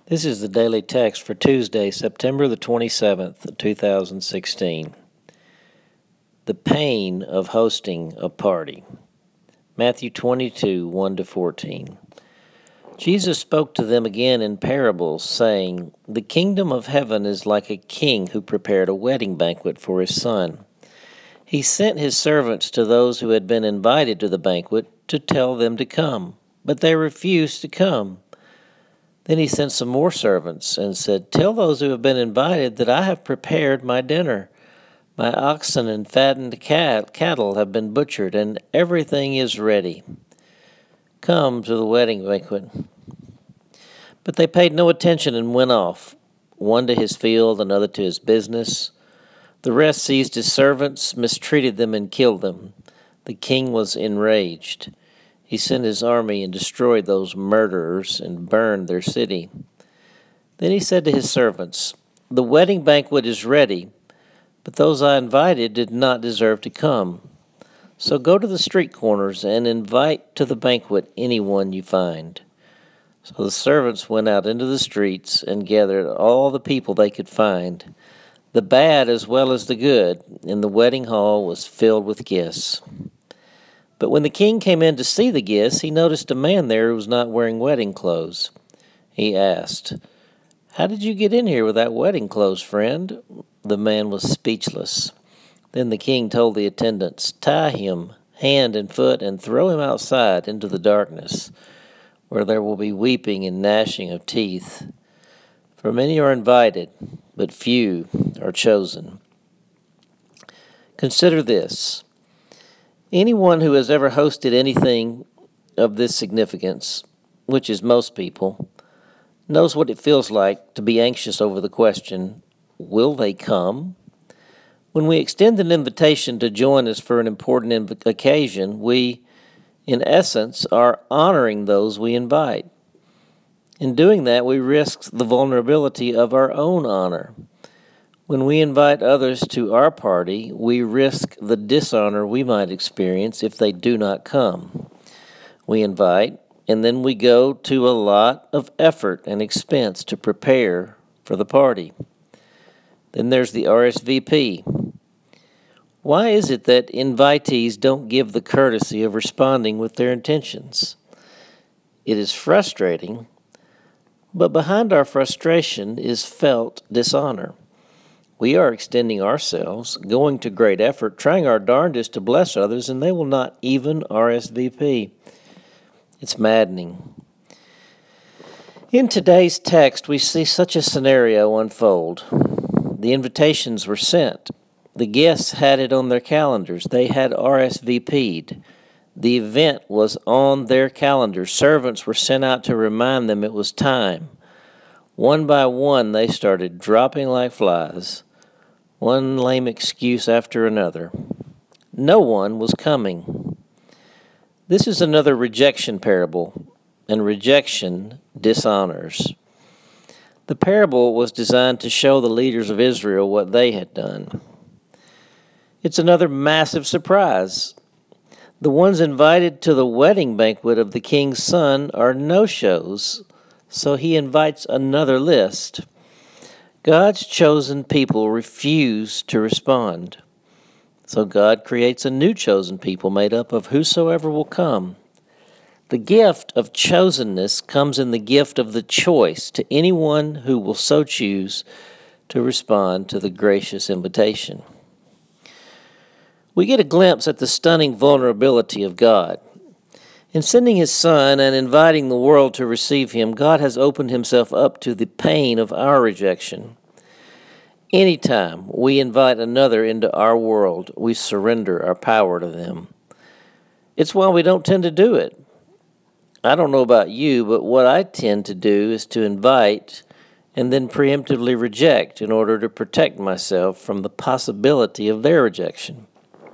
This is the daily text for Tuesday, September the 27th, 2016. The pain of hosting a party. Matthew 22, 1-14. Jesus spoke to them again in parables, saying, "The kingdom of heaven is like a king who prepared a wedding banquet for his son. He sent his servants to those who had been invited to the banquet to tell them to come, but they refused to come. Then he sent some more servants and said, 'Tell those who have been invited that I have prepared my dinner. My oxen and fattened cattle have been butchered, and everything is ready. Come to the wedding banquet.' But they paid no attention and went off, one to his field, another to his business. The rest seized his servants, mistreated them, and killed them. The king was enraged. He sent his army and destroyed those murderers and burned their city. Then he said to his servants, 'The wedding banquet is ready, but those I invited did not deserve to come. So go to the street corners and invite to the banquet anyone you find.' So the servants went out into the streets and gathered all the people they could find, the bad as well as the good, and the wedding hall was filled with guests. But when the king came in to see the guests, he noticed a man there who was not wearing wedding clothes. He asked, 'How did you get in here without wedding clothes, friend?' The man was speechless. Then the king told the attendants, 'Tie him hand and foot and throw him outside into the darkness, where there will be weeping and gnashing of teeth. For many are invited, but few are chosen.' Consider this. Anyone who has ever hosted anything of this significance, which is most people, knows what it feels like to be anxious over the question, will they come? When we extend an invitation to join us for an important occasion, we, in essence, are honoring those we invite. In doing that, we risk the vulnerability of our own honor. When we invite others to our party, we risk the dishonor we might experience if they do not come. We invite, and then we go to a lot of effort and expense to prepare for the party. Then there's the RSVP. Why is it that invitees don't give the courtesy of responding with their intentions? It is frustrating, but behind our frustration is felt dishonor. We are extending ourselves, going to great effort, trying our darndest to bless others, and they will not even RSVP. It's maddening. In today's text, we see such a scenario unfold. The invitations were sent. The guests had it on their calendars. They had RSVP'd. The event was on their calendars. Servants were sent out to remind them it was time. One by one, they started dropping like flies, one lame excuse after another. No one was coming. This is another rejection parable, and rejection dishonors. The parable was designed to show the leaders of Israel what they had done. It's another massive surprise. The ones invited to the wedding banquet of the king's son are no-shows, so he invites another list. God's chosen people refuse to respond. So God creates a new chosen people made up of whosoever will come. The gift of chosenness comes in the gift of the choice to anyone who will so choose to respond to the gracious invitation. We get a glimpse at the stunning vulnerability of God. In sending his Son and inviting the world to receive him, God has opened himself up to the pain of our rejection. Anytime we invite another into our world, we surrender our power to them. It's why we don't tend to do it. I don't know about you, but what I tend to do is to invite and then preemptively reject in order to protect myself from the possibility of their rejection.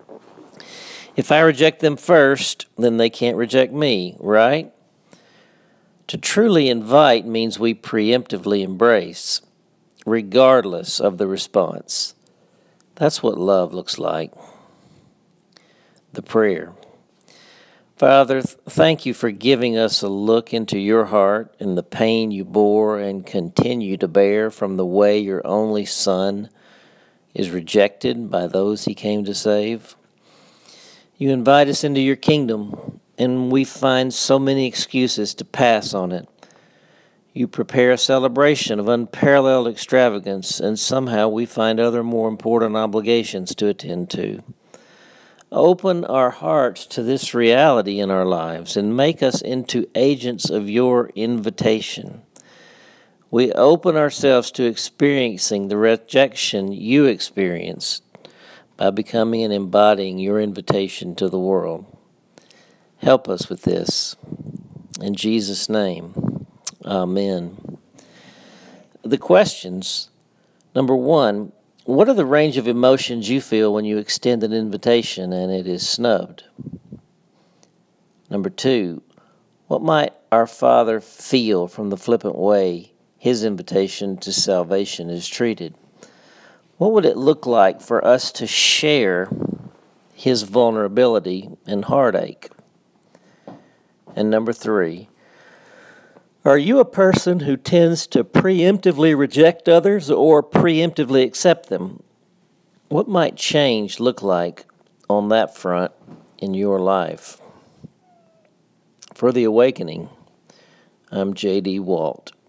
If I reject them first, then they can't reject me, right? To truly invite means we preemptively embrace, regardless of the response. That's what love looks like. The prayer. Father, thank you for giving us a look into your heart and the pain you bore and continue to bear from the way your only Son is rejected by those he came to save. You invite us into your kingdom, and we find so many excuses to pass on it. You prepare a celebration of unparalleled extravagance, and somehow we find other more important obligations to attend to. Open our hearts to this reality in our lives and make us into agents of your invitation. We open ourselves to experiencing the rejection you experienced by becoming and embodying your invitation to the world. Help us with this. In Jesus' name, amen. The questions. Number one, what are the range of emotions you feel when you extend an invitation and it is snubbed? Number two, what might our Father feel from the flippant way his invitation to salvation is treated? What would it look like for us to share his vulnerability and heartache? And number three, are you a person who tends to preemptively reject others or preemptively accept them? What might change look like on that front in your life? For The Awakening, I'm J.D. Walt.